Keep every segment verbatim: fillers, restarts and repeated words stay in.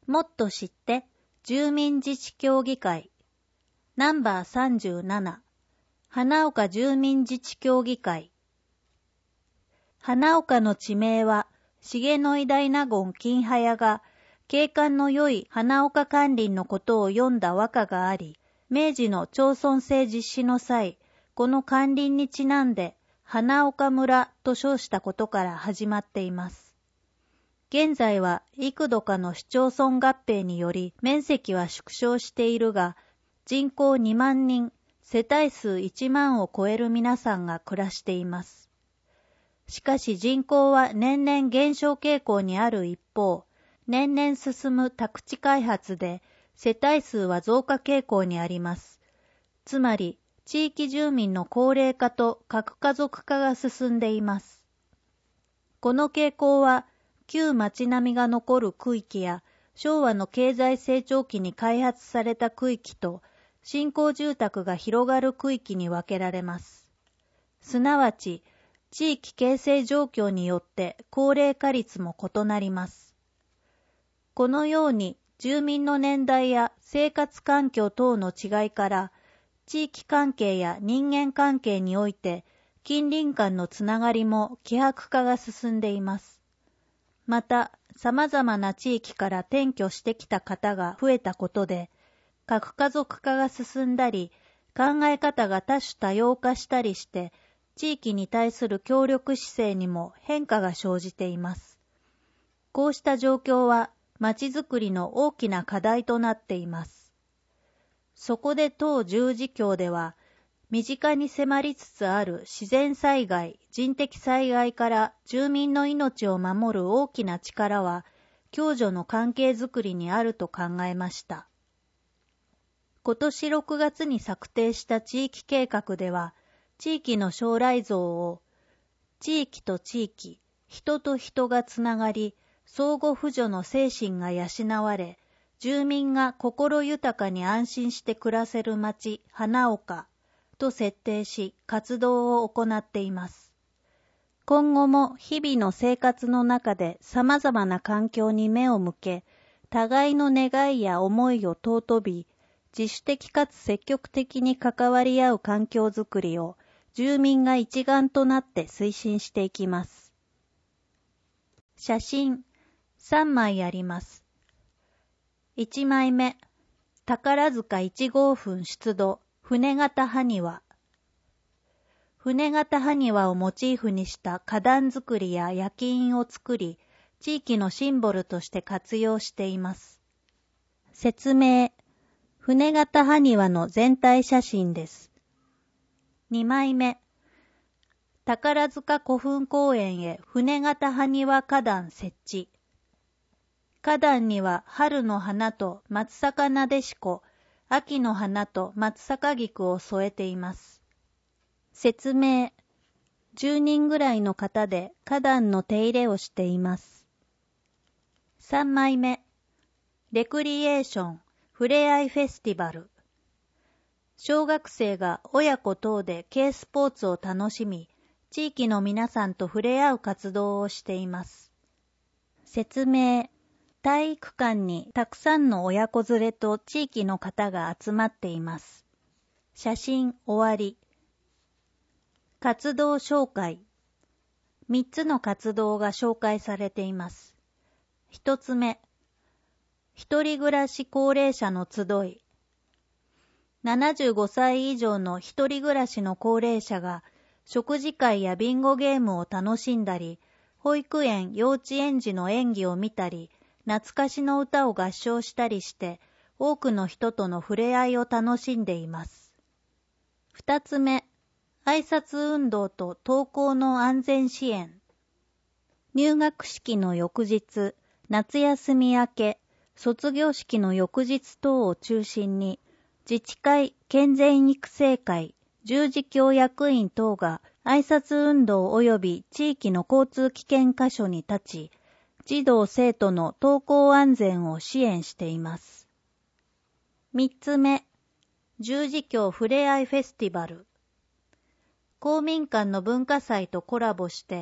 もっと知って住民自治協議会ナンバーさんじゅうなな花岡住民自治協議会。花岡の地名は重の偉大な言金早が景観の良い花岡関林のことを読んだ和歌があり、明治の町村制実施の際、この関林にちなんで花岡村と称したことから始まっています。現在は幾度かの市町村合併により面積は縮小しているが、人口にまんにん、世帯数いちまんを超える皆さんが暮らしています。しかし人口は年々減少傾向にある一方、年々進む宅地開発で世帯数は増加傾向にあります。つまり、地域住民の高齢化と核家族化が進んでいます。この傾向は、旧町並みが残る区域や昭和の経済成長期に開発された区域と新興住宅が広がる区域に分けられます。すなわち、地域形成状況によって高齢化率も異なります。このように住民の年代や生活環境等の違いから地域関係や人間関係において近隣間のつながりも希薄化が進んでいます。また、様々な地域から転居してきた方が増えたことで、核家族化が進んだり、考え方が多種多様化したりして、地域に対する協力姿勢にも変化が生じています。こうした状況は、まちづくりの大きな課題となっています。そこで当十字峡では、身近に迫りつつある自然災害、人的災害から住民の命を守る大きな力は、共助の関係づくりにあると考えました。今年ろくがつに策定した地域計画では、地域の将来像を、地域と地域、人と人がつながり、相互扶助の精神が養われ、住民が心豊かに安心して暮らせる町、花岡、と設定し活動を行っています。今後も日々の生活の中で様々な環境に目を向け、互いの願いや思いを尊び、自主的かつ積極的に関わり合う環境づくりを住民が一丸となって推進していきます。写真さんまいあります。いちまいめ、宝塚いち号墳出土船形埴輪。船形埴輪をモチーフにした花壇作りや焼き印を作り、地域のシンボルとして活用しています。説明。船形埴輪の全体写真です。にまいめ。宝塚古墳公園へ船形埴輪花壇設置。花壇には春の花と松阪なでしこ、秋の花と松阪菊を添えています。説明。じゅうにんぐらいの方で花壇の手入れをしています。さんまいめ。レクリエーション、ふれあいフェスティバル。小学生が親子等で軽スポーツを楽しみ、地域の皆さんと触れ合う活動をしています。説明。体育館にたくさんの親子連れと地域の方が集まっています。写真終わり。活動紹介。みっつの活動が紹介されています。ひとつめ。一人暮らし高齢者の集い。ななじゅうごさい以上の一人暮らしの高齢者が食事会やビンゴゲームを楽しんだり、保育園、幼稚園児の演技を見たり、懐かしの歌を合唱したりして、多くの人との触れ合いを楽しんでいます。二つ目、挨拶運動と登校の安全支援。入学式の翌日、夏休み明け、卒業式の翌日等を中心に、自治会、健全育成会、十字峡役員等が挨拶運動及び地域の交通危険箇所に立ち、児童生徒の登校安全を支援しています。三つ目、十字峡ふれあいフェスティバル。公民館の文化祭とコラボして、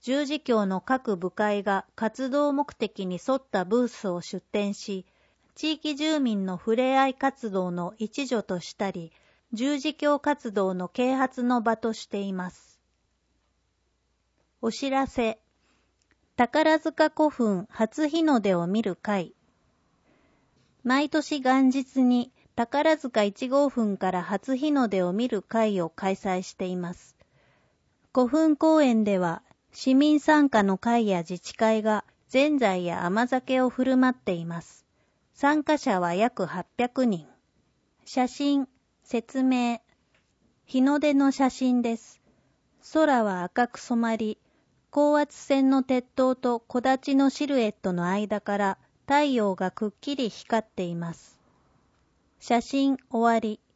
十字教の各部会が活動目的に沿ったブースを出展し、地域住民のふれあい活動の一助としたり、十字教活動の啓発の場としています。お知らせ。宝塚古墳初日の出を見る会。毎年元日に宝塚いち号墳から初日の出を見る会を開催しています。古墳公園では市民参加の会や自治会がぜんざいや甘酒を振る舞っています。参加者は約はっぴゃくにん。写真、説明。日の出の写真です。空は赤く染まり、高圧線の鉄塔と木立のシルエットの間から太陽がくっきり光っています。写真終わり。